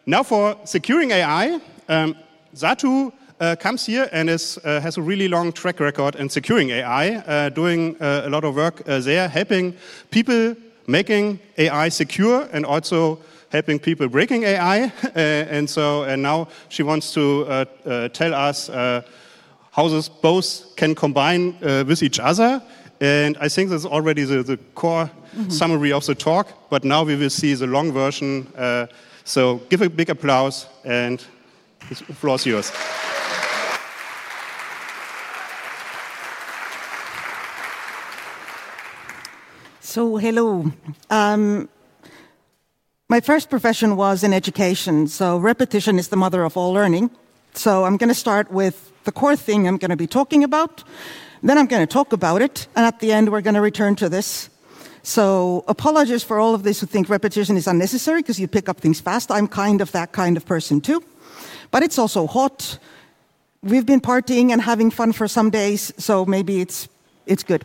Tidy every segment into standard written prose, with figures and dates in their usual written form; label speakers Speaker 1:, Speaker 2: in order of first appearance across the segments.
Speaker 1: Now for securing AI, Zatu comes here and has a really long track record in securing AI, doing a lot of work there, helping people making AI secure and also helping people breaking AI. And now she wants to tell us how this both can combine with each other. And I think that's already the core summary of the talk, but now we will see the long version. So give a big applause, and the floor is yours.
Speaker 2: So, hello. My first profession was in education, so repetition is the mother of all learning. So I'm going to start with the core thing I'm going to be talking about, then I'm going to talk about it, and at the end we're going to return to this. So apologies for all of this who think repetition is unnecessary because you pick up things fast. I'm kind of that kind of person too. But it's also hot. We've been partying and having fun for some days, so maybe it's good.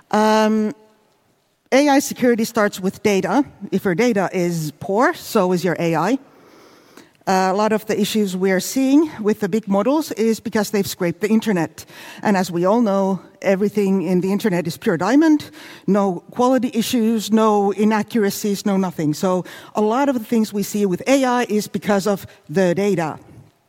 Speaker 2: AI security starts with data. If your data is poor, so is your AI. A lot of the issues we are seeing with the big models is because they've scraped the internet. And as we all know, everything in the internet is pure diamond, no quality issues, no inaccuracies, no nothing. So a lot of the things we see with AI is because of the data.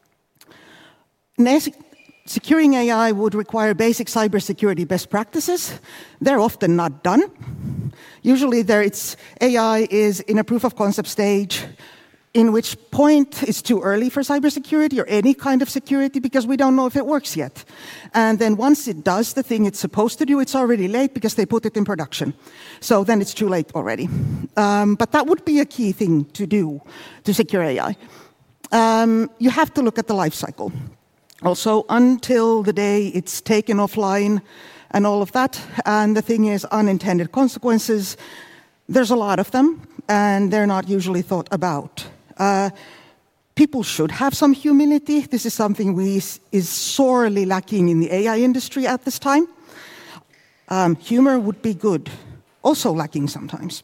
Speaker 2: Securing AI would require basic cybersecurity best practices. They're often not done. Usually AI is in a proof of concept stage, in which point it's too early for cybersecurity or any kind of security because we don't know if it works yet. And then once it does the thing it's supposed to do, it's already late because they put it in production. So then it's too late already. But that would be a key thing to do to secure AI. You have to look at the life cycle. Also, until the day it's taken offline and all of that. And the thing is, unintended consequences, there's a lot of them, and they're not usually thought about. People should have some humility. This is something is sorely lacking in the AI industry at this time. Humor would be good, also lacking sometimes.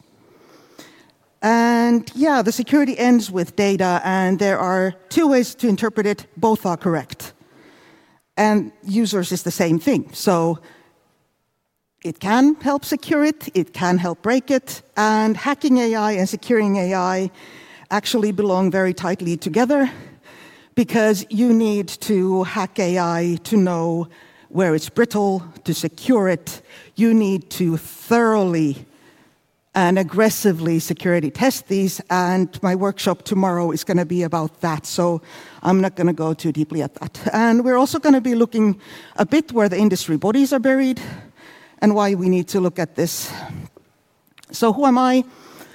Speaker 2: And yeah, the security ends with data, and there are two ways to interpret it. Both are correct. And users is the same thing. So it can help secure it, it can help break it, and hacking AI and securing AI actually belong very tightly together because you need to hack AI to know where it's brittle, to secure it. You need to thoroughly and aggressively security test these, and my workshop tomorrow is going to be about that, so I'm not going to go too deeply at that. And we're also going to be looking a bit where the industry bodies are buried and why we need to look at this. So who am I?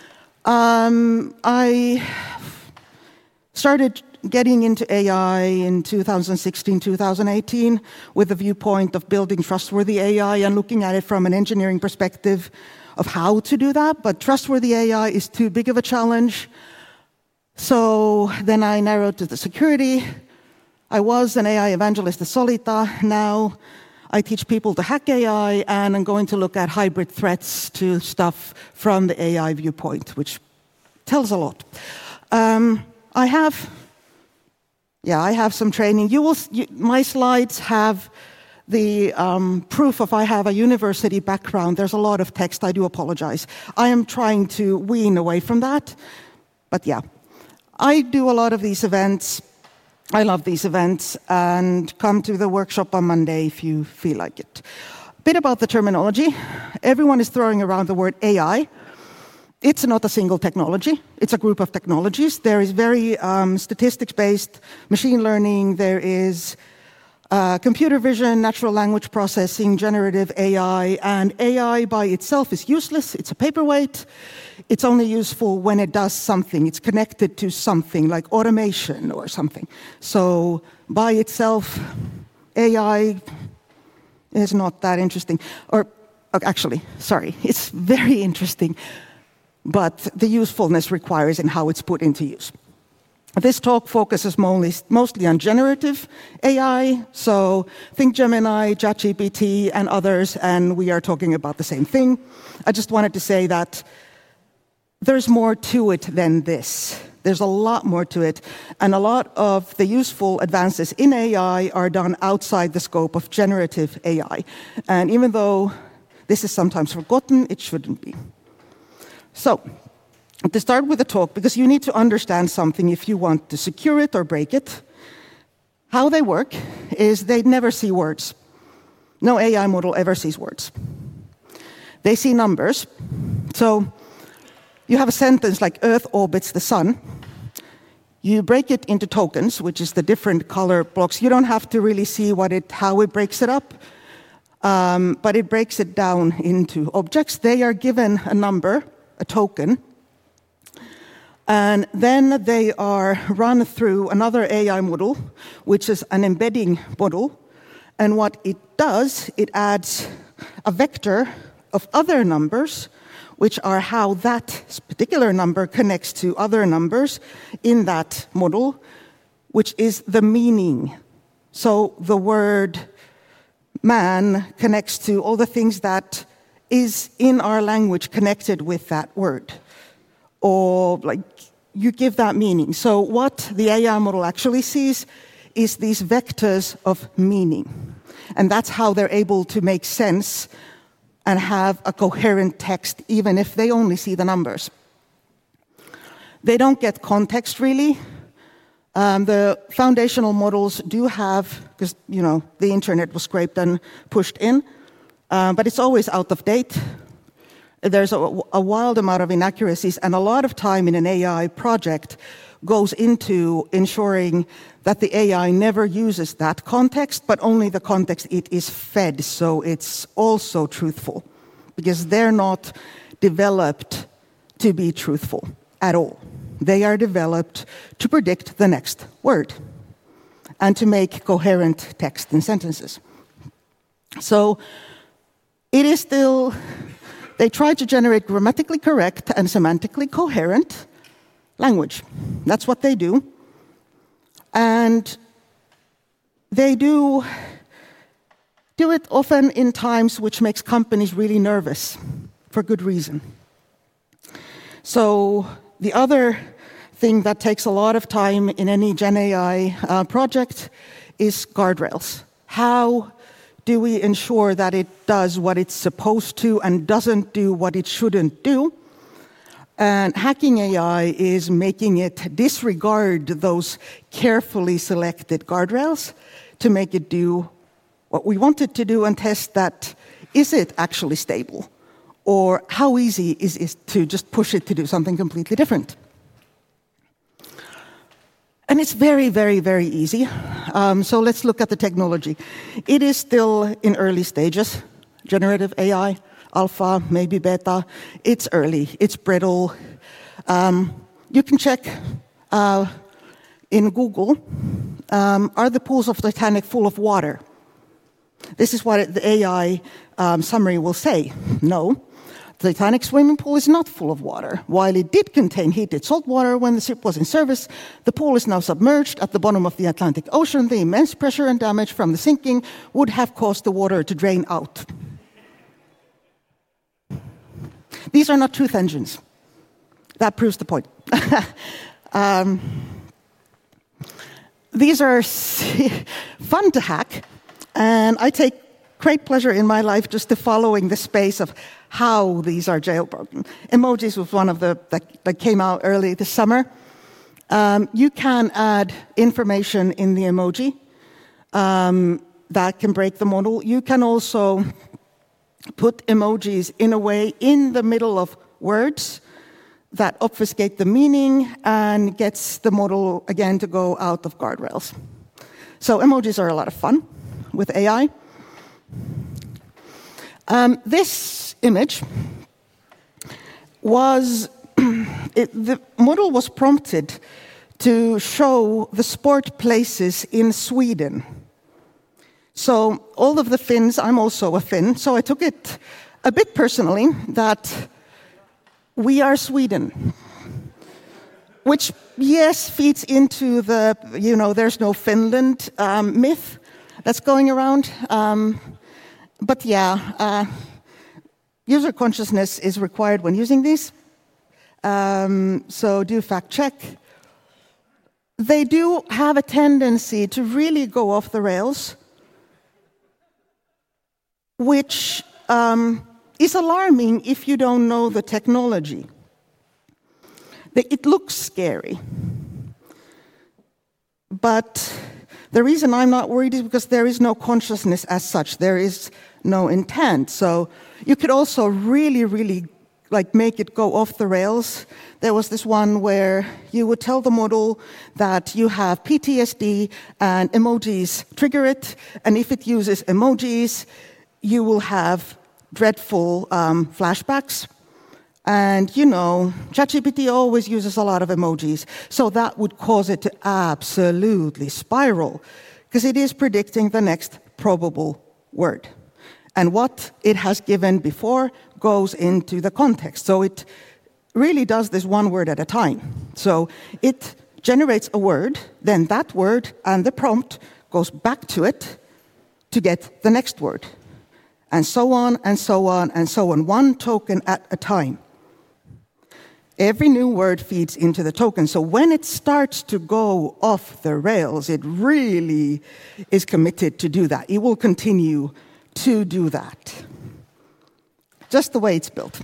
Speaker 2: I started getting into AI in 2016, 2018 with the viewpoint of building trustworthy AI and looking at it from an engineering perspective of how to do that, but trustworthy AI is too big of a challenge. So then I narrowed to the security. I was an AI evangelist at Solita. Now I teach people to hack AI, and I'm going to look at hybrid threats to stuff from the AI viewpoint, which tells a lot. I have some training. My slides have the proof of I have a university background. There's a lot of text. I do apologize. I am trying to wean away from that. But yeah, I do a lot of these events. I love these events. And come to the workshop on Monday if you feel like it. A bit about the terminology. Everyone is throwing around the word AI. It's not a single technology. It's a group of technologies. There is very statistics-based machine learning. There is computer vision, natural language processing, generative AI, and AI by itself is useless. It's a paperweight. It's only useful when it does something. It's connected to something like automation or something. So by itself, AI is not that interesting. It's very interesting, but the usefulness requires in how it's put into use. This talk focuses mostly on generative AI, so think Gemini, ChatGPT, and others, and we are talking about the same thing. I just wanted to say that there's more to it than this. There's a lot more to it. And a lot of the useful advances in AI are done outside the scope of generative AI. And even though this is sometimes forgotten, it shouldn't be. So, to start with the talk, because you need to understand something if you want to secure it or break it, how they work is they never see words. No AI model ever sees words. They see numbers. So you have a sentence like Earth orbits the sun. You break it into tokens, which is the different color blocks. You don't have to really see how it breaks it up, but it breaks it down into objects. They are given a number, a token, and then they are run through another AI model, which is an embedding model. And what it does, it adds a vector of other numbers, which are how that particular number connects to other numbers in that model, which is the meaning. So the word man connects to all the things that is in our language connected with that word. Or like you give that meaning. So what the AI model actually sees is these vectors of meaning. And that's how they're able to make sense and have a coherent text, even if they only see the numbers. They don't get context, really. The foundational models do have, because the internet was scraped and pushed in, but it's always out of date. There's a wild amount of inaccuracies, and a lot of time in an AI project goes into ensuring that the AI never uses that context, but only the context it is fed, so it's also truthful, because they're not developed to be truthful at all. They are developed to predict the next word and to make coherent text and sentences. So it is still, they try to generate grammatically correct and semantically coherent language. That's what they do. And they do it often in times which makes companies really nervous, for good reason. So the other thing that takes a lot of time in any Gen AI project is guardrails. How do we ensure that it does what it's supposed to and doesn't do what it shouldn't do? And hacking AI is making it disregard those carefully selected guardrails to make it do what we want it to do and test that, is it actually stable? Or how easy is it to just push it to do something completely different? And it's very, very, very easy. So let's look at the technology. It is still in early stages, generative AI. Alpha, maybe beta. It's early, it's brittle. You can check in Google, are the pools of Titanic full of water? This is what the AI summary will say. No, the Titanic swimming pool is not full of water. While it did contain heated salt water when the ship was in service, the pool is now submerged at the bottom of the Atlantic Ocean. The immense pressure and damage from the sinking would have caused the water to drain out. These are not truth engines. That proves the point. These are fun to hack, and I take great pleasure in my life just to following the space of how these are jailbroken. Emojis was one of the that came out early this summer. You can add information in the emoji that can break the model. You can also put emojis in a way in the middle of words that obfuscate the meaning and gets the model, again, to go out of guardrails. So emojis are a lot of fun with AI. This image was, the model was prompted to show the sport places in Sweden. So all of the Finns, I'm also a Finn, so I took it a bit personally that we are Sweden, which, yes, feeds into the, there's no Finland myth that's going around. But yeah, user consciousness is required when using these. So do fact check. they do have a tendency to really go off the rails, which is alarming if you don't know the technology. It looks scary. But the reason I'm not worried is because there is no consciousness as such. There is no intent. So you could also really make it go off the rails. There was this one where you would tell the model that you have PTSD and emojis trigger it, and if it uses emojis, you will have dreadful flashbacks. And ChatGPT always uses a lot of emojis, so that would cause it to absolutely spiral, because it is predicting the next probable word. And what it has given before goes into the context. So it really does this one word at a time. So it generates a word, then that word and the prompt goes back to it to get the next word. And so on, and so on, and so on, one token at a time. Every new word feeds into the token. So when it starts to go off the rails, it really is committed to do that. It will continue to do that. Just the way it's built.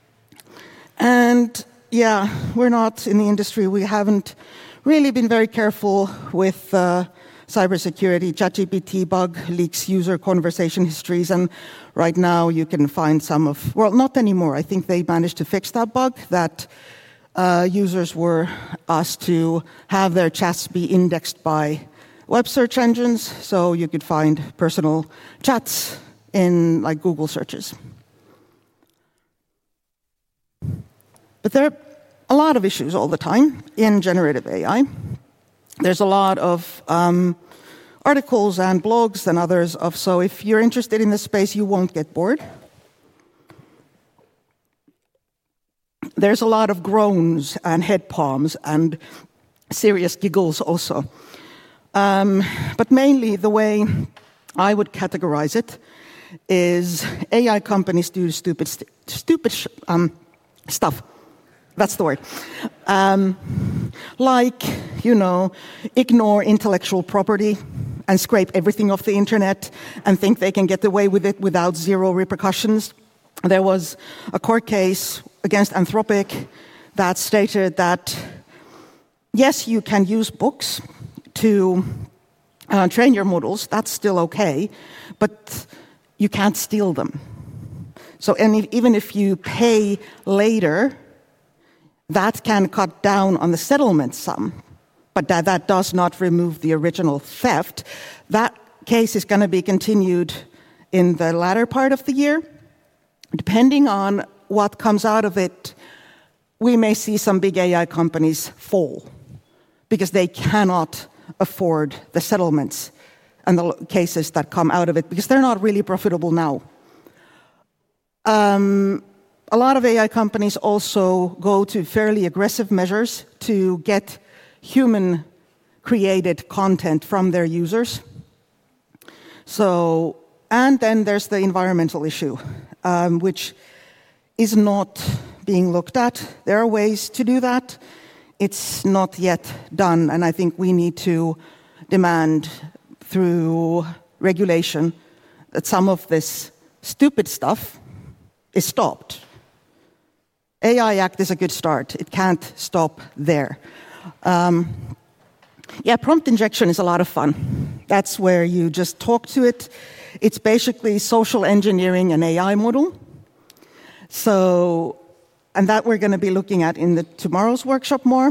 Speaker 2: And yeah, we're not in the industry. We haven't really been very careful with cybersecurity. ChatGPT bug leaks user conversation histories, and right now you can find some of, well, not anymore. I think they managed to fix that bug, that users were asked to have their chats be indexed by web search engines, so you could find personal chats in like Google searches. But there are a lot of issues all the time in generative AI. There's a lot of articles and blogs and others so if you're interested in this space, you won't get bored. There's a lot of groans and head palms and serious giggles also. But mainly the way I would categorize it is AI companies do stupid stuff. That's the word. Ignore intellectual property and scrape everything off the internet and think they can get away with it without zero repercussions. There was a court case against Anthropic that stated that, yes, you can use books to train your models, that's still okay, but you can't steal them. So even if you pay later, that can cut down on the settlement sum, but that does not remove the original theft. That case is going to be continued in the latter part of the year. Depending on what comes out of it, we may see some big AI companies fall because they cannot afford the settlements and the cases that come out of it because they're not really profitable now. A lot of AI companies also go to fairly aggressive measures to get human-created content from their users. And then there's the environmental issue, which is not being looked at. There are ways to do that. It's not yet done, and I think we need to demand through regulation that some of this stupid stuff is stopped. AI Act is a good start. It can't stop there. Prompt injection is a lot of fun. That's where you just talk to it. It's basically social engineering an AI model. And that we're going to be looking at in tomorrow's workshop more.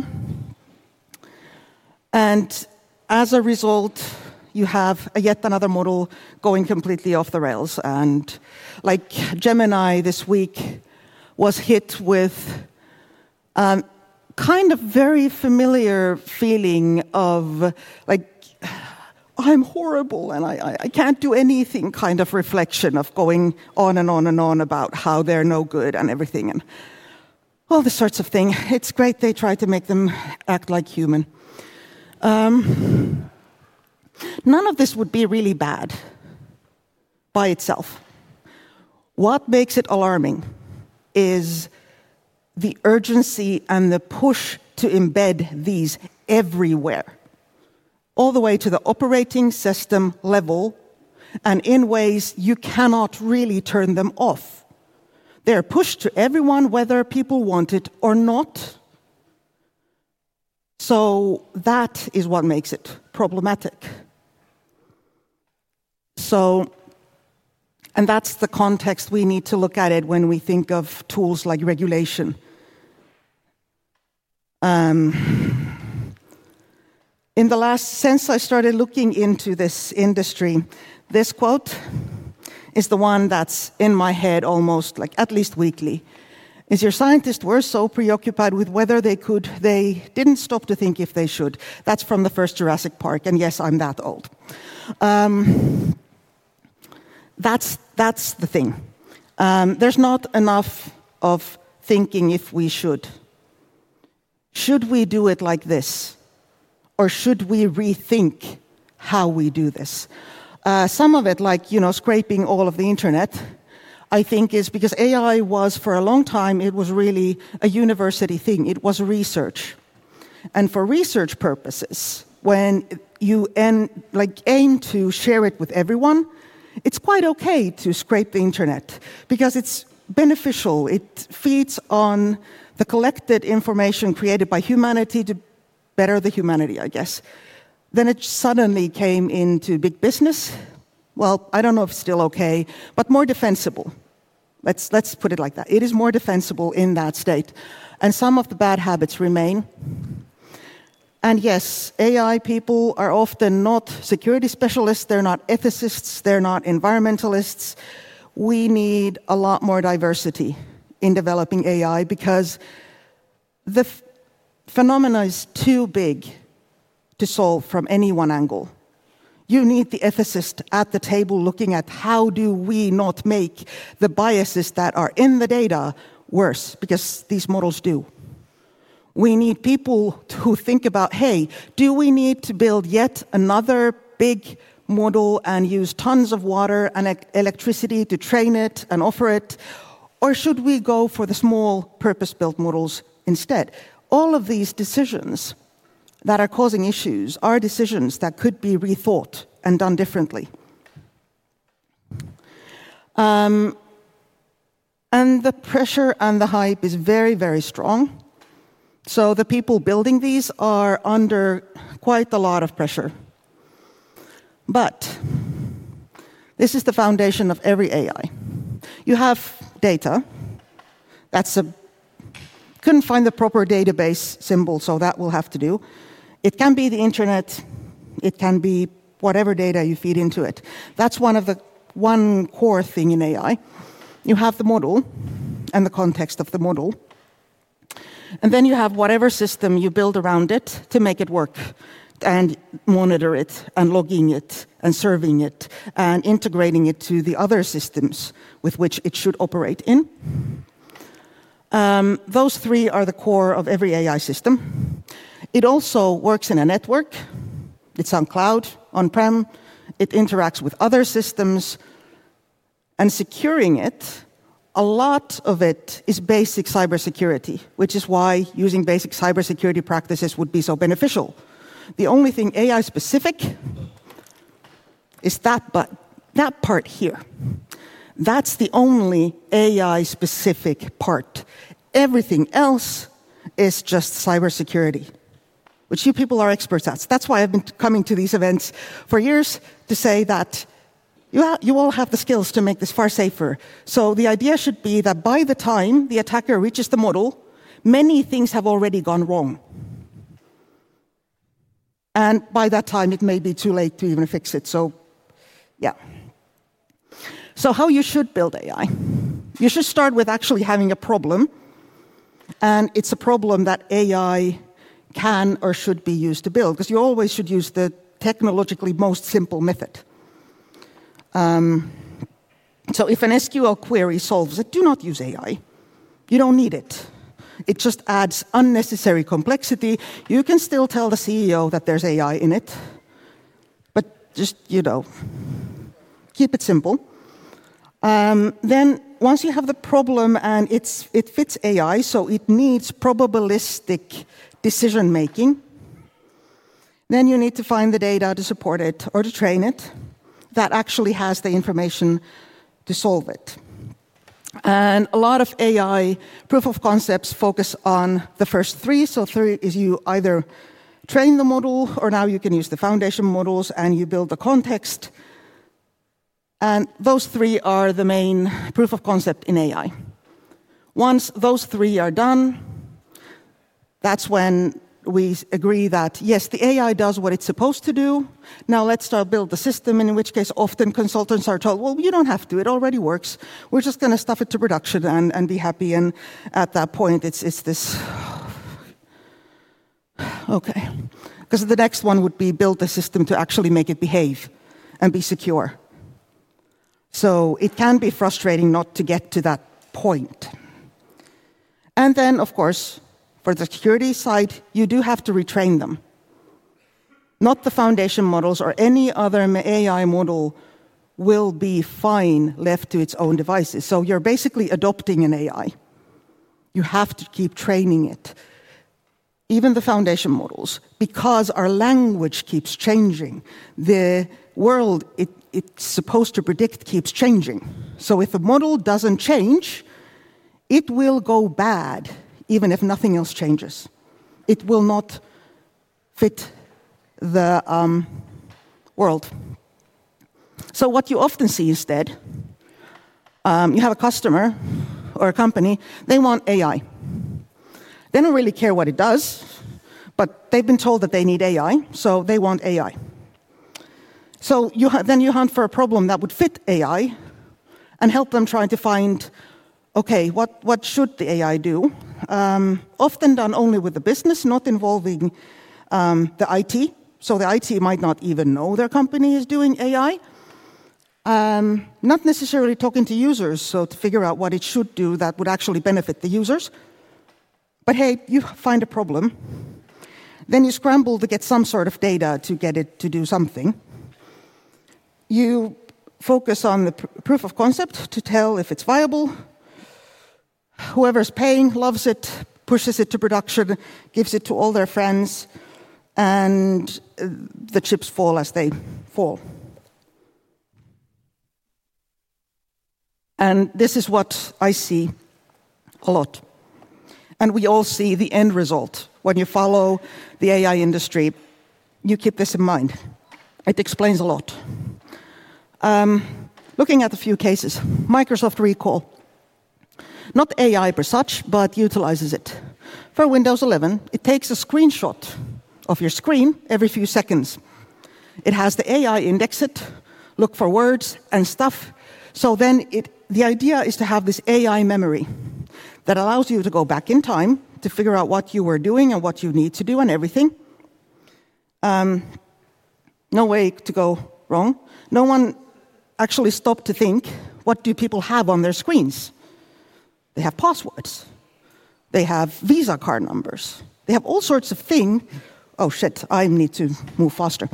Speaker 2: And as a result, you have yet another model going completely off the rails. And like Gemini this week was hit with kind of very familiar feeling of like, I'm horrible and I can't do anything kind of reflection of going on and on and on about how they're no good and everything and all this sorts of thing. It's great they try to make them act like human. None of this would be really bad by itself. What makes it alarming is the urgency and the push to embed these everywhere, all the way to the operating system level, and in ways you cannot really turn them off. They're pushed to everyone, whether people want it or not. So that is what makes it problematic. And that's the context we need to look at it when we think of tools like regulation. Since I started looking into this industry, this quote is the one that's in my head almost like at least weekly. Is your scientists were so preoccupied with whether they could, they didn't stop to think if they should. That's from the first Jurassic Park, and yes, I'm that old. That's the thing. There's not enough of thinking if we should. Should we do it like this? Or should we rethink how we do this? Some of it, like, scraping all of the internet, I think is because AI was, for a long time, it was really a university thing. It was research. And for research purposes, when you aim to share it with everyone, it's quite okay to scrape the internet because it's beneficial. It feeds on the collected information created by humanity to better the humanity, I guess. Then it suddenly came into big business. Well, I don't know if it's still okay, but more defensible. Let's put it like that. It is more defensible in that state. And some of the bad habits remain. And yes, AI people are often not security specialists, they're not ethicists, they're not environmentalists. We need a lot more diversity in developing AI because the phenomena is too big to solve from any one angle. You need the ethicist at the table looking at how do we not make the biases that are in the data worse, because these models do. We need people who think about, hey, do we need to build yet another big model and use tons of water and electricity to train it and offer it? Or should we go for the small purpose-built models instead? All of these decisions that are causing issues are decisions that could be rethought and done differently. And the pressure and the hype is very, very strong. So the people building these are under quite a lot of pressure. But this is the foundation of every AI. You have data. Couldn't find the proper database symbol, so that will have to do. It can be the internet. It can be whatever data you feed into it. That's one core thing in AI. You have the model and the context of the model. And then you have whatever system you build around it to make it work, and monitor it, and logging it, and serving it, and integrating it to the other systems with which it should operate in. Those three are the core of every AI system. It also works in a network. It's on cloud, on-prem. It interacts with other systems. And securing it, a lot of it is basic cybersecurity, which is why using basic cybersecurity practices would be so beneficial. The only thing AI-specific is that part here. That's the only AI-specific part. Everything else is just cybersecurity, which you people are experts at. That's why I've been coming to these events for years to say that you all have the skills to make this far safer. So the idea should be that by the time the attacker reaches the model, many things have already gone wrong. And by that time, it may be too late to even fix it. So, yeah. So how you should build AI. You should start with actually having a problem. And it's a problem that AI can or should be used to build, because you always should use the technologically most simple method. So if an SQL query solves it, do not use AI. You don't need it. It just adds unnecessary complexity. You can still tell the CEO that there's AI in it, but just, keep it simple. Then once you have the problem and it fits AI, so it needs probabilistic decision-making, Then you need to find the data to support it or to train it that actually has the information to solve it. And a lot of AI proof of concepts focus on the first three. So three is you either train the model, or now you can use the foundation models and you build the context. And those three are the main proof of concept in AI. Once those three are done, that's when we agree that, yes, the AI does what it's supposed to do. Now let's start build the system, in which case often consultants are told, well, you don't have to, it already works. We're just going to stuff it to production and be happy. And at that point, it's this, okay. Because the next one would be build the system to actually make it behave and be secure. So it can be frustrating not to get to that point. And then, of course, for the security side, you do have to retrain them. Not the foundation models or any other AI model will be fine left to its own devices. So you're basically adopting an AI. You have to keep training it. Even the foundation models, because our language keeps changing. The world it's supposed to predict keeps changing. So if a model doesn't change, it will go bad, even if nothing else changes. It will not fit the world. So what you often see instead, you have a customer or a company, they want AI. They don't really care what it does, but they've been told that they need AI, so they want AI. So then you hunt for a problem that would fit AI and help them try to find, okay, what should the AI do? Often done only with the business, not involving the IT. So the IT might not even know their company is doing AI. Not necessarily talking to users, so to figure out what it should do that would actually benefit the users. But hey, you find a problem. Then you scramble to get some sort of data to get it to do something. You focus on the proof of concept to tell if it's viable. Whoever's paying loves it, pushes it to production, gives it to all their friends, and the chips fall as they fall. And this is what I see a lot. And we all see the end result. When you follow the AI industry, you keep this in mind. It explains a lot. Looking at a few cases, Microsoft Recall. Not AI per such, but utilizes it. For Windows 11, it takes a screenshot of your screen every few seconds. It has the AI index it, look for words and stuff. So then the idea is to have this AI memory that allows you to go back in time to figure out what you were doing and what you need to do and everything. No way to go wrong. No one actually stopped to think, what do people have on their screens? They have passwords. They have Visa card numbers. They have all sorts of things. Oh, shit, I need to move faster.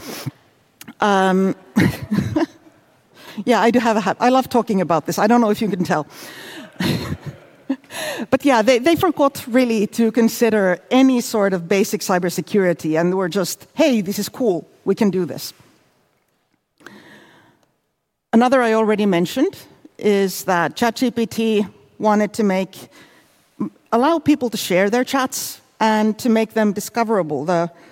Speaker 2: Yeah, I do have a hat. I love talking about this. I don't know if you can tell. But yeah, they forgot really to consider any sort of basic cybersecurity, and were just, hey, this is cool, we can do this. Another I already mentioned is that ChatGPT wanted to allow people to share their chats and to make them discoverable.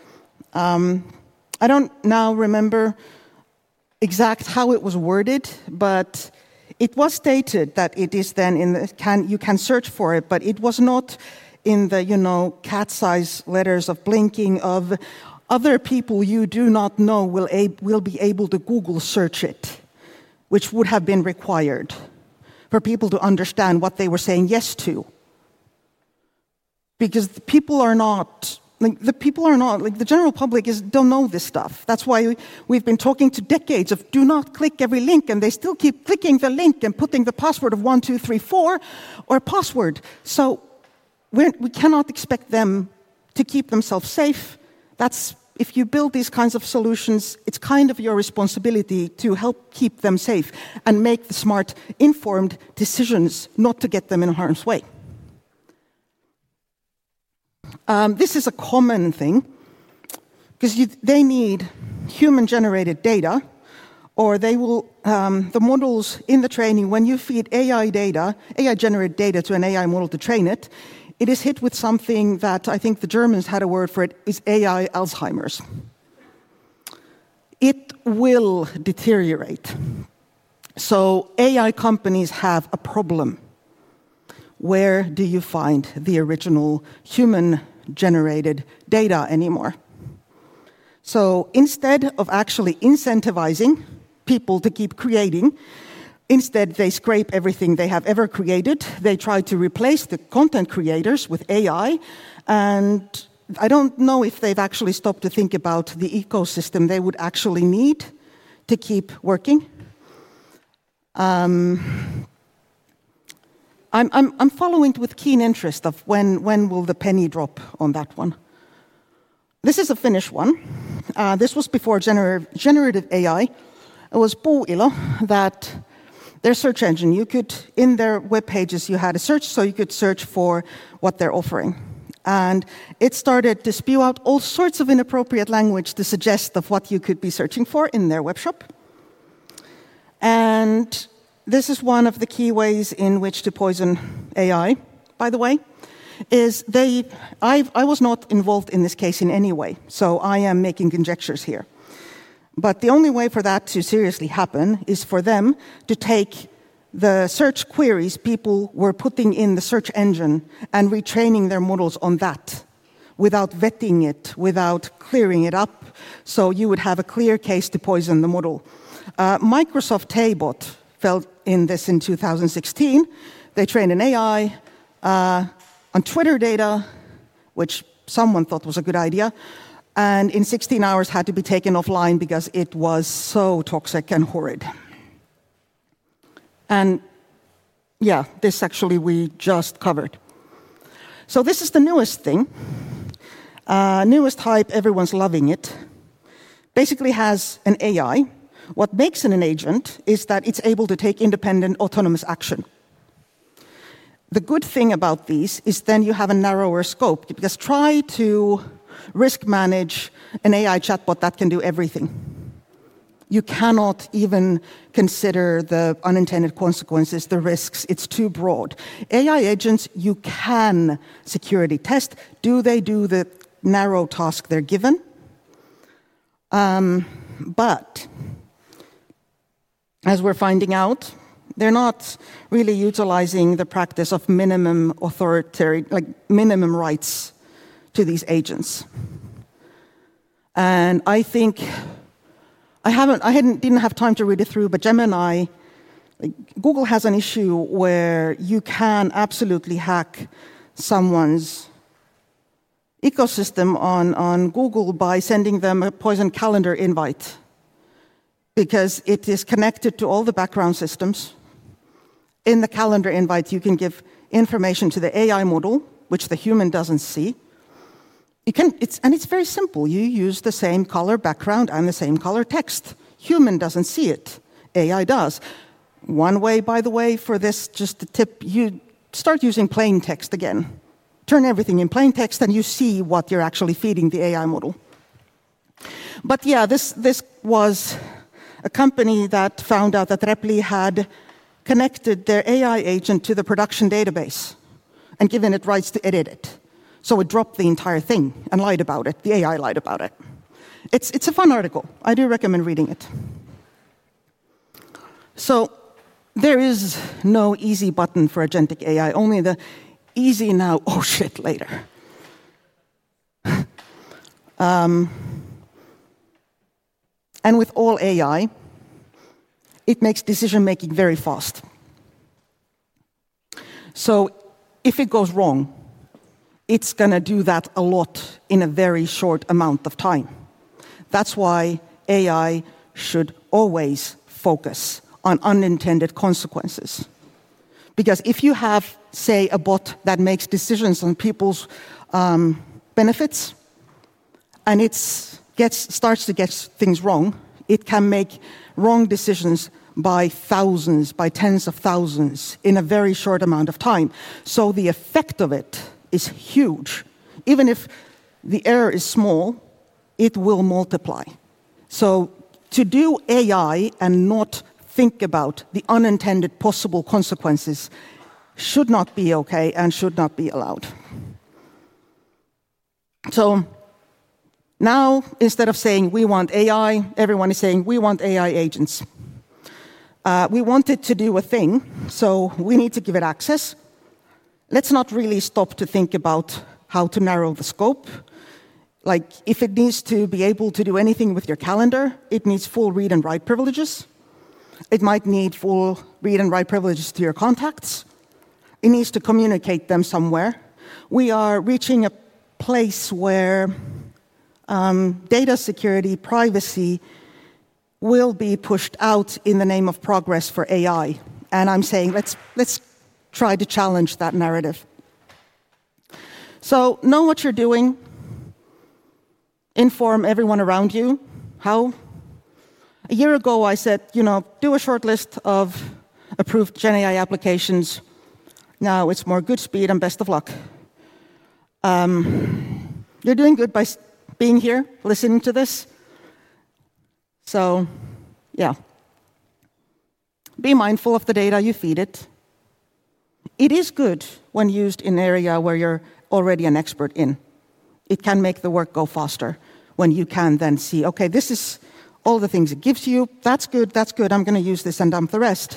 Speaker 2: I don't now remember exact how it was worded, but it was stated that it is then you can search for it, but it was not in the cat-size letters of blinking of other people you do not know will be able to Google search it, which would have been required for people to understand what they were saying yes to. Because the general public don't know this stuff. That's why we've been talking to decades of do not click every link, and they still keep clicking the link and putting the password of 1234 or password. So we cannot expect them to keep themselves safe. If you build these kinds of solutions, it's kind of your responsibility to help keep them safe and make the smart, informed decisions not to get them in harm's way. This is a common thing. because they need human-generated data, or they will, the models in the training, when you feed AI-generated data to an AI model to train it, it is hit with something that I think the Germans had a word for it, is AI Alzheimer's. It will deteriorate. So AI companies have a problem. Where do you find the original human-generated data anymore? So instead of actually incentivizing people to keep creating, instead they scrape everything they have ever created. They try to replace the content creators with AI, and I don't know if they've actually stopped to think about the ecosystem they would actually need to keep working. I'm following with keen interest of when will the penny drop on that one. This is a Finnish one. This was before generative AI. It was Puuilo, that their search engine, you could, in their web pages, you had a search, so you could search for what they're offering. And it started to spew out all sorts of inappropriate language to suggest of what you could be searching for in their web shop. And this is one of the key ways in which to poison AI, by the way, is I was not involved in this case in any way, so I am making conjectures here. But the only way for that to seriously happen is for them to take the search queries people were putting in the search engine and retraining their models on that without vetting it, without clearing it up, so you would have a clear case to poison the model. Microsoft Taybot fell in this in 2016. They trained an AI on Twitter data, which someone thought was a good idea, and in 16 hours had to be taken offline because it was so toxic and horrid. And yeah, this actually we just covered. So this is the newest thing. Newest hype, everyone's loving it. Basically has an AI. What makes it an agent is that it's able to take independent, autonomous action. The good thing about these is then you have a narrower scope, because try to risk manage an AI chatbot that can do everything. You cannot even consider the unintended consequences, the risks. It's too broad. AI agents, you can security test. Do they do the narrow task they're given? But as we're finding out, they're not really utilizing the practice of minimum minimum rights to these agents. And I think didn't have time to read it through, but Gemini, Google has an issue where you can absolutely hack someone's ecosystem on Google by sending them a poison calendar invite, because it is connected to all the background systems. In the calendar invite, you can give information to the AI model, which the human doesn't see. It's very simple. You use the same color background and the same color text. Human doesn't see it. AI does. One way, by the way, for this, just a tip, you start using plain text again. Turn everything in plain text and you see what you're actually feeding the AI model. But yeah, this was a company that found out that Repli had connected their AI agent to the production database and given it rights to edit it. So it dropped the entire thing and lied about it. The AI lied about it. It's a fun article. I do recommend reading it. So there is no easy button for agentic AI, only the easy now, oh shit, later. And with all AI, it makes decision-making very fast. So if it goes wrong, it's going to do that a lot in a very short amount of time. That's why AI should always focus on unintended consequences. Because if you have, say, a bot that makes decisions on people's benefits, and it starts to get things wrong, it can make wrong decisions by thousands, by tens of thousands in a very short amount of time. So the effect of it is huge. Even if the error is small, it will multiply. So to do AI and not think about the unintended possible consequences should not be okay and should not be allowed. So now, instead of saying we want AI, everyone is saying we want AI agents. We want it to do a thing, so we need to give it access. Let's not really stop to think about how to narrow the scope. Like, if it needs to be able to do anything with your calendar, it needs full read and write privileges. It might need full read and write privileges to your contacts. It needs to communicate them somewhere. We are reaching a place where data security, privacy will be pushed out in the name of progress for AI. And I'm saying let's try to challenge that narrative. So know what you're doing. Inform everyone around you. How? A year ago, I said, do a short list of approved GenAI applications. Now it's more good speed and best of luck. You're doing good by being here, listening to this. So, yeah. Be mindful of the data you feed it. It is good when used in an area where you're already an expert in. It can make the work go faster when you can then see, okay, this is all the things it gives you. That's good, I'm going to use this and dump the rest.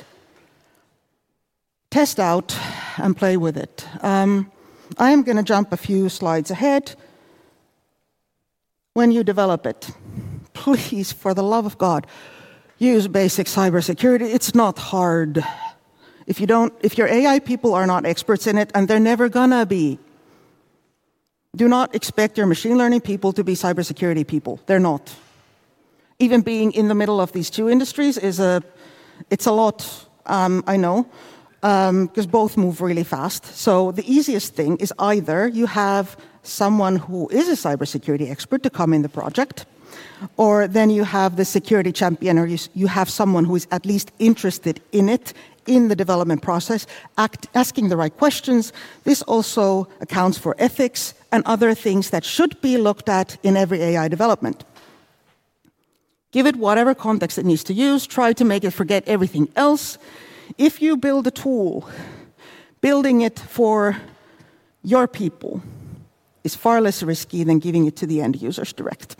Speaker 2: Test out and play with it. I am going to jump a few slides ahead. When you develop it, please, for the love of God, use basic cybersecurity. It's not hard. If your AI people are not experts in it, and they're never gonna be, do not expect your machine learning people to be cybersecurity people. They're not. Even being in the middle of these two industries it's a lot, I know, because both move really fast. So the easiest thing is either you have someone who is a cybersecurity expert to come in the project, or then you have the security champion, or you have someone who is at least interested in it, in the development process, asking the right questions. This also accounts for ethics and other things that should be looked at in every AI development. Give it whatever context it needs to use. Try to make it forget everything else. If you build a tool, building it for your people is far less risky than giving it to the end users direct.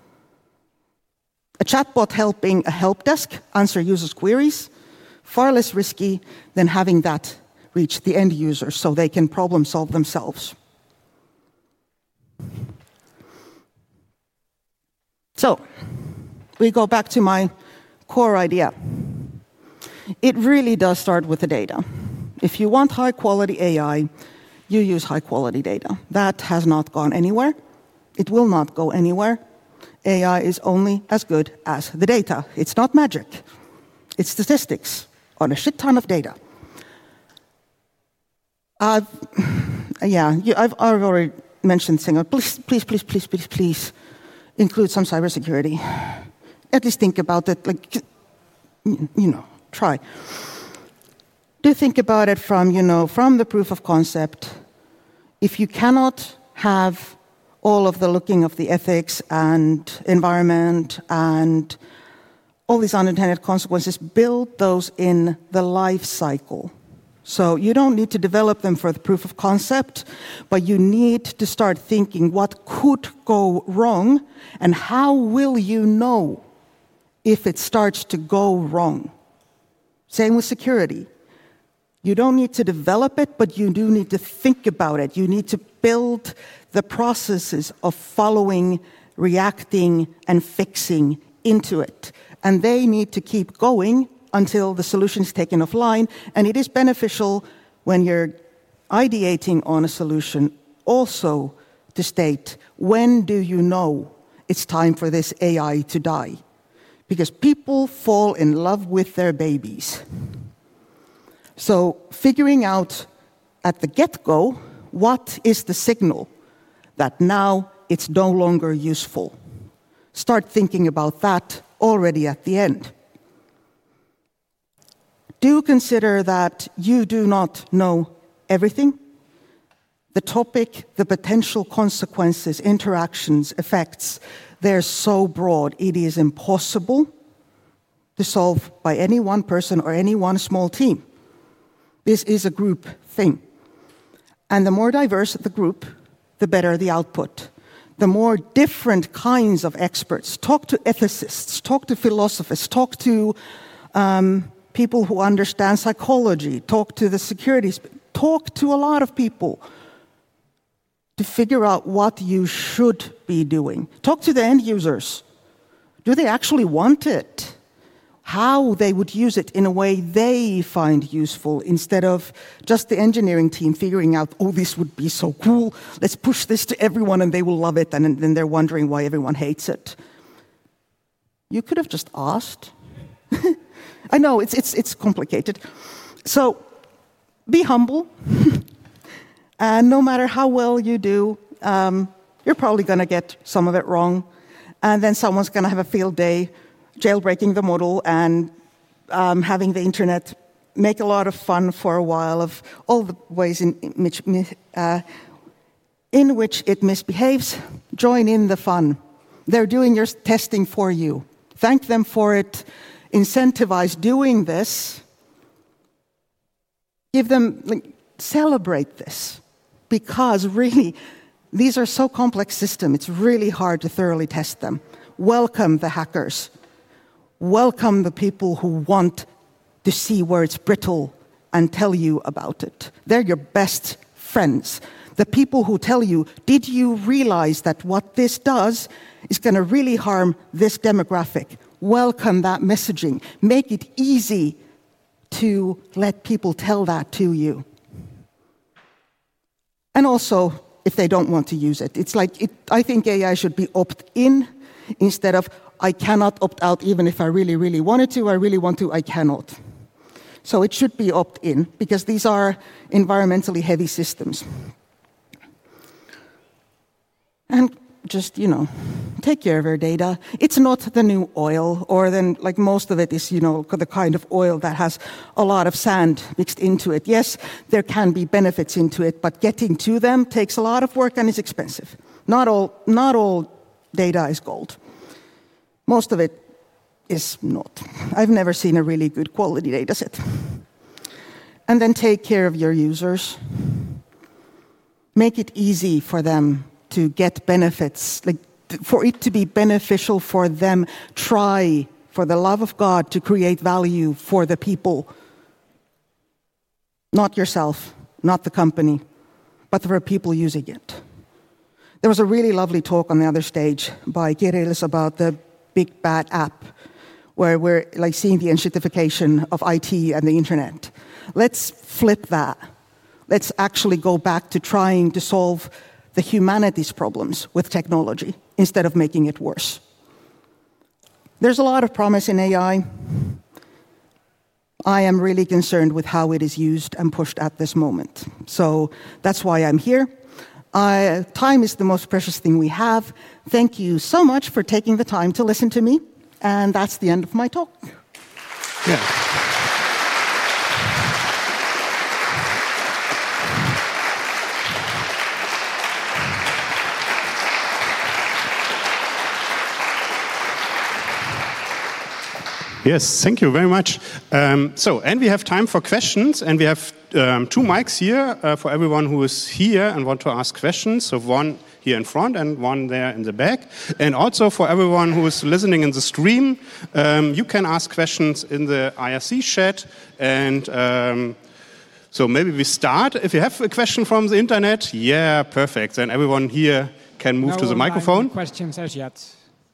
Speaker 2: A chatbot helping a help desk answer users' queries, far less risky than having that reach the end users so they can problem solve themselves. So, we go back to my core idea. It really does start with the data. If you want high-quality AI, you use high-quality data. That has not gone anywhere. It will not go anywhere. AI is only as good as the data. It's not magic. It's statistics on a shit ton of data. I've already mentioned Singer. Please include some cybersecurity. At least think about it. Try. Do think about it from the proof of concept. If you cannot have all of the looking of the ethics and environment and all these unintended consequences, build those in the life cycle. So you don't need to develop them for the proof of concept, but you need to start thinking what could go wrong and how will you know if it starts to go wrong. Same with security. You don't need to develop it, but you do need to think about it. You need to build the processes of following, reacting, and fixing into it. And they need to keep going until the solution is taken offline. And it is beneficial when you're ideating on a solution also to state, when do you know it's time for this AI to die? Because people fall in love with their babies. So figuring out at the get-go, what is the signal that now it's no longer useful? Start thinking about that already at the end. Do consider that you do not know everything. The topic, the potential consequences, interactions, effects, they're so broad, it is impossible to solve by any one person or any one small team. This is a group thing. And the more diverse the group, the better the output. The more different kinds of experts, talk to ethicists, talk to philosophers, talk to people who understand psychology, talk to the securities, talk to a lot of people to figure out what you should be doing. Talk to the end users. Do they actually want it? How they would use it in a way they find useful instead of just the engineering team figuring out, oh, this would be so cool, let's push this to everyone and they will love it, and then they're wondering why everyone hates it. You could have just asked. I know, it's complicated. So be humble. And no matter how well you do, you're probably going to get some of it wrong. And then someone's going to have a field day jailbreaking the model and having the internet make a lot of fun for a while of all the ways in which it misbehaves. Join in the fun. They're doing your testing for you. Thank them for it. Incentivize doing this. Give them, celebrate this. Because really, these are so complex systems, it's really hard to thoroughly test them. Welcome the hackers. Welcome the people who want to see where it's brittle and tell you about it. They're your best friends. The people who tell you, did you realize that what this does is going to really harm this demographic? Welcome that messaging. Make it easy to let people tell that to you. And also, if they don't want to use it, I think AI should be opt-in instead of I cannot opt out even if I really, really wanted to, I really want to, I cannot. So it should be opt-in because these are environmentally heavy systems. And just, take care of your data. It's not the new oil, or then most of it is, the kind of oil that has a lot of sand mixed into it. Yes, there can be benefits into it, but getting to them takes a lot of work and is expensive. Not all data is gold. Most of it is not. I've never seen a really good quality data set. And then take care of your users. Make it easy for them to get benefits, for it to be beneficial for them. Try, for the love of God, to create value for the people. Not yourself, not the company, but for people using it. There was a really lovely talk on the other stage by Kirilis about the big bad app, where we're seeing the enshittification of IT and the internet. Let's flip that. Let's actually go back to trying to solve the humanity's problems with technology instead of making it worse. There's a lot of promise in AI. I am really concerned with how it is used and pushed at this moment. So that's why I'm here. Time is the most precious thing we have. Thank you so much for taking the time to listen to me. And that's the end of my talk.
Speaker 1: Yeah. Yes, thank you very much. And we have time for questions, and we have 2 mics here for everyone who is here and want to ask questions. So one here in front and one there in the back. And also for everyone who is listening in the stream, you can ask questions in the IRC chat. And so maybe we start. If you have a question from the internet, yeah, perfect. Then everyone here can move to the microphone.
Speaker 3: No questions as yet.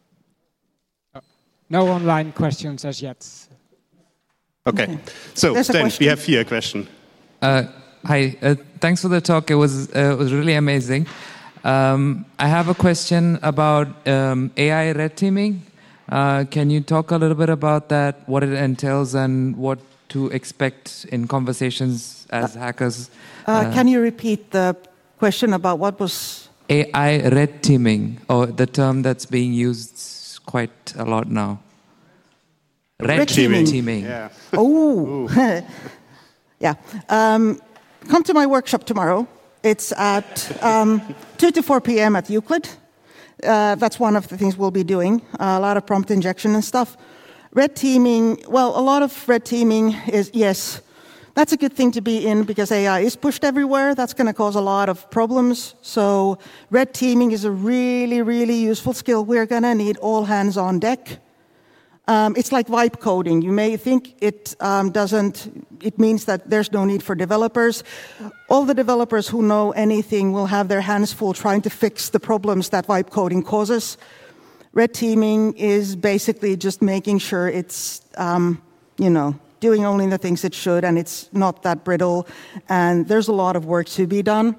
Speaker 3: No online questions as yet.
Speaker 1: Okay. So then we have here a question.
Speaker 4: Hi. Thanks for the talk. It was really amazing. I have a question about AI red teaming. Can you talk a little bit about that, what it entails, and what to expect in conversations as hackers?
Speaker 2: Can you repeat the question about what was...
Speaker 4: AI red teaming, or the term that's being used quite a lot now. Red teaming.
Speaker 1: Yeah.
Speaker 2: Oh, yeah. Come to my workshop tomorrow. It's at 2 to 4 p.m. at Euclid. That's one of the things we'll be doing, a lot of prompt injection and stuff. Red teaming, well, a lot of red teaming is, yes, that's a good thing to be in because AI is pushed everywhere. That's going to cause a lot of problems. So red teaming is a really, really useful skill. We're going to need all hands on deck. It's like vibe coding. You may think it means that there's no need for developers. All the developers who know anything will have their hands full trying to fix the problems that vibe coding causes. Red teaming is basically just making sure it's, doing only the things it should, and it's not that brittle, and there's a lot of work to be done.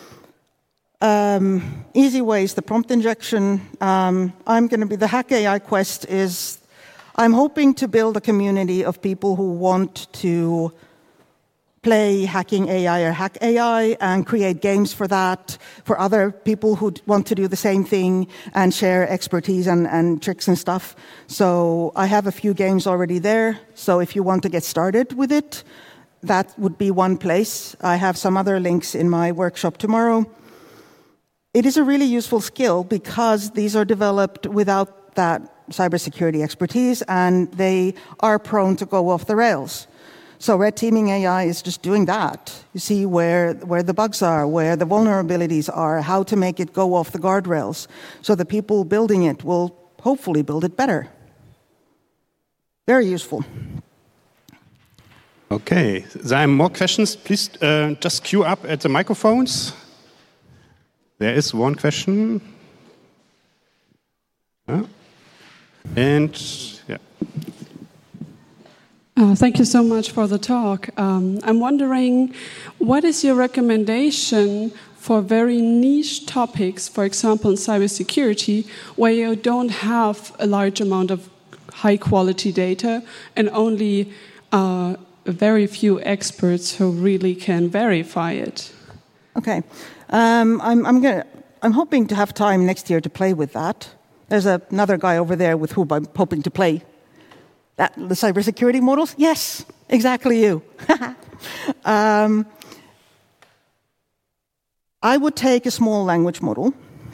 Speaker 2: Easy ways, the prompt injection. The Hack AI Quest is, I'm hoping to build a community of people who want to play hacking AI or hack AI and create games for that, for other people who want to do the same thing and share expertise and tricks and stuff. So I have a few games already there. So if you want to get started with it, that would be one place. I have some other links in my workshop tomorrow. It is a really useful skill because these are developed without that cybersecurity expertise and they are prone to go off the rails. So red teaming AI is just doing that. You see where the bugs are, where the vulnerabilities are, how to make it go off the guardrails. So the people building it will hopefully build it better. Very useful.
Speaker 1: Okay, there are more questions. Please just queue up at the microphones. There is one question.
Speaker 5: Thank you so much for the talk. I'm wondering, what is your recommendation for very niche topics, for example, in cybersecurity, where you don't have a large amount of high-quality data and only very few experts who really can verify it? Okay,
Speaker 2: I'm hoping to have time next year to play with that. There's another guy over there with whom I'm hoping to play. The cybersecurity models? Yes, exactly you. I would take a small language model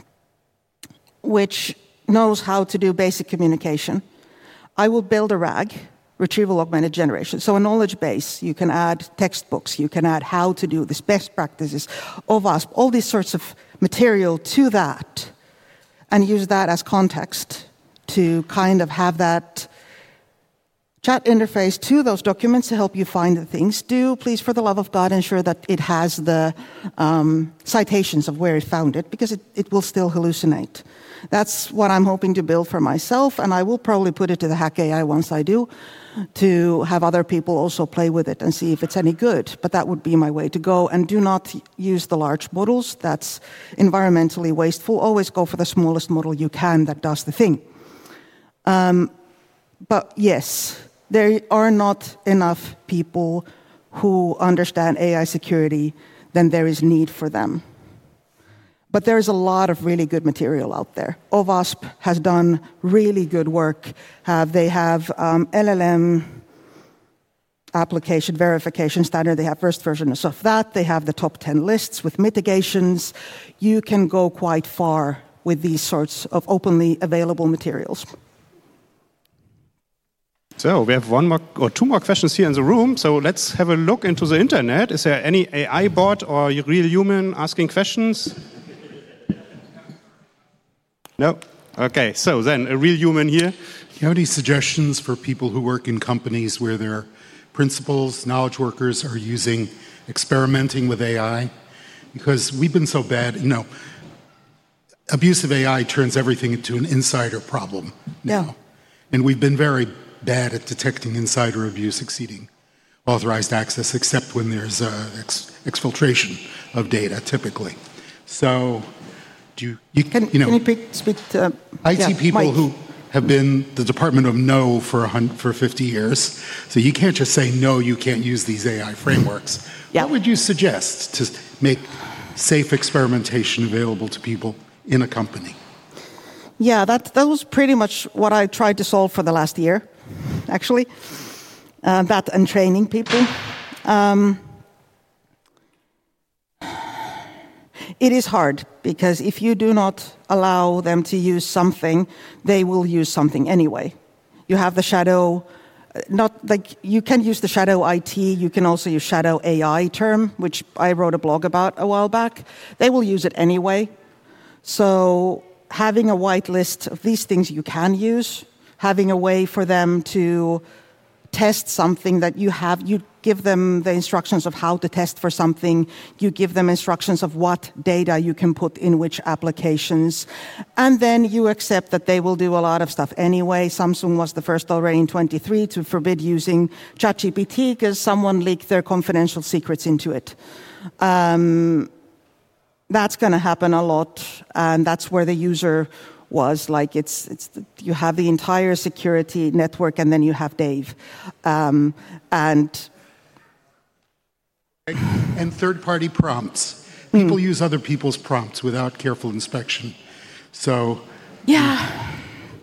Speaker 2: which knows how to do basic communication. I will build a RAG, retrieval augmented generation, so a knowledge base. You can add textbooks, you can add how to do this, best practices, OWASP, all these sorts of material to that, and use that as context to kind of have that chat interface to those documents to help you find the things. Do, please, for the love of God, ensure that it has the citations of where it found it, because it will still hallucinate. That's what I'm hoping to build for myself, and I will probably put it to the Hack AI once I do, to have other people also play with it and see if it's any good. But that would be my way to go. And do not use the large models. That's environmentally wasteful. Always go for the smallest model you can that does the thing. But yes, there are not enough people who understand AI security, then there is need for them. But there is a lot of really good material out there. OWASP has done really good work. They have LLM application verification standard. They have first versions of that. They have the top 10 lists with mitigations. You can go quite far with these sorts of openly available materials.
Speaker 1: So we have one more or two more questions here in the room. So let's have a look into the internet. Is there any AI bot or real human asking questions? No? Okay, so then a real human here.
Speaker 6: Do you have any suggestions for people who work in companies where their principals, knowledge workers are experimenting with AI? Because we've been so bad, abusive AI turns everything into an insider problem now.
Speaker 2: Yeah.
Speaker 6: And we've been very bad at detecting insider abuse exceeding authorized access, except when there's exfiltration of data, typically. So, can you
Speaker 2: speak to
Speaker 6: IT people
Speaker 2: Mike,
Speaker 6: who have been the Department of No for 50 years, so you can't just say, no, you can't use these AI frameworks.
Speaker 2: Yeah.
Speaker 6: What would you suggest to make safe experimentation available to people in a company?
Speaker 2: Yeah, that was pretty much what I tried to solve for the last year, actually. That and training people. It is hard, because if you do not allow them to use something, they will use something anyway. You have the shadow, not like you can use the shadow IT, you can also use shadow AI term, which I wrote a blog about a while back. They will use it anyway. So having a white list of these things you can use, having a way for them to test something that you have, you give them the instructions of how to test for something, you give them instructions of what data you can put in which applications, and then you accept that they will do a lot of stuff anyway. Samsung was the first already in 2023 to forbid using ChatGPT because someone leaked their confidential secrets into it. That's going to happen a lot, and that's where the user was. Like you have the entire security network, and then you have Dave, and
Speaker 6: third-party prompts. People use other people's prompts without careful inspection. So
Speaker 2: yeah.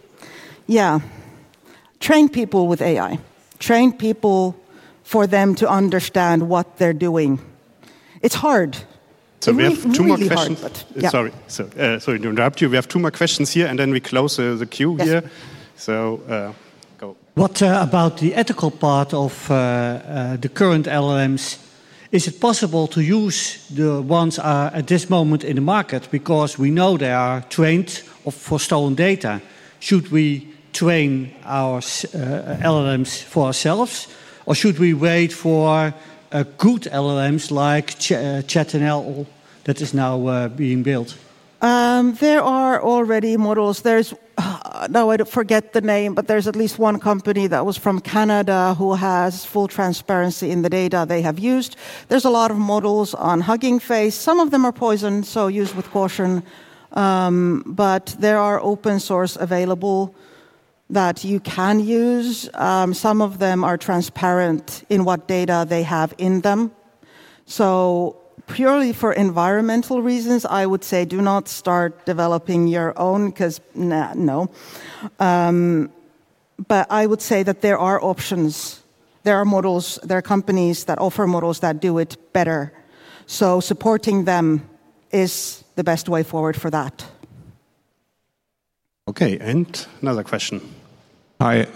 Speaker 2: Train people with AI. Train people for them to understand what they're doing. It's hard.
Speaker 1: So we have two more questions.
Speaker 2: Hard, yeah.
Speaker 1: Sorry to interrupt you. We have two more questions here, and then we close the queue here. So go.
Speaker 7: What about the ethical part of the current LLMs? Is it possible to use the ones at this moment in the market, because we know they are trained for stolen data? Should we train our LLMs for ourselves, or should we wait for good LLMs like ChatNL that is now being built?
Speaker 2: There are already models. There's, now I forget the name, but there's at least one company that was from Canada who has full transparency in the data they have used. There's a lot of models on Hugging Face. Some of them are poisoned, so use with caution. But there are open source available that you can use. Some of them are transparent in what data they have in them. So purely for environmental reasons, I would say do not start developing your own, because no. But I would say that there are options. There are models, there are companies that offer models that do it better. So supporting them is the best way forward for that.
Speaker 1: Okay, and another question.
Speaker 8: Hi.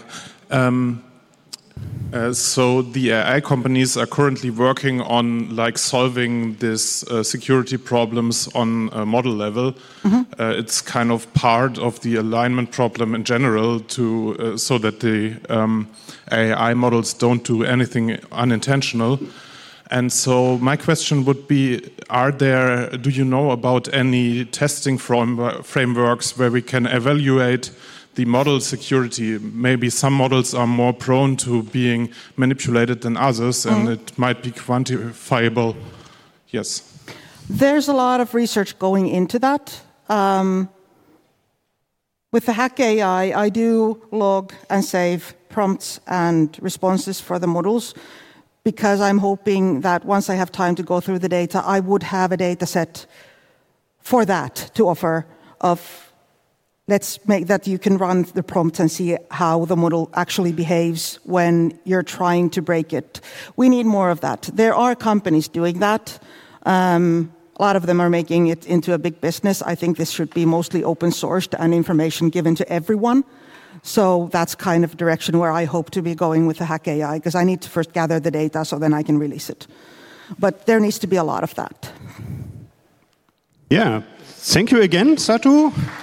Speaker 8: So the AI companies are currently working on solving this security problems on a model level. It's kind of part of the alignment problem in general, to so that the AI models don't do anything unintentional. And so my question would be, do you know about any testing frameworks where we can evaluate the model security? Maybe some models are more prone to being manipulated than others, and it might be quantifiable. Yes.
Speaker 2: There's a lot of research going into that. With the Hack AI, I do log and save prompts and responses for the models, because I'm hoping that once I have time to go through the data, I would have a data set for that to offer of, let's make that you can run the prompt and see how the model actually behaves when you're trying to break it. We need more of that. There are companies doing that. A lot of them are making it into a big business. I think this should be mostly open sourced and information given to everyone. So that's kind of the direction where I hope to be going with the Hack AI, because I need to first gather the data so then I can release it. But there needs to be a lot of that.
Speaker 1: Yeah. Thank you again, Satu.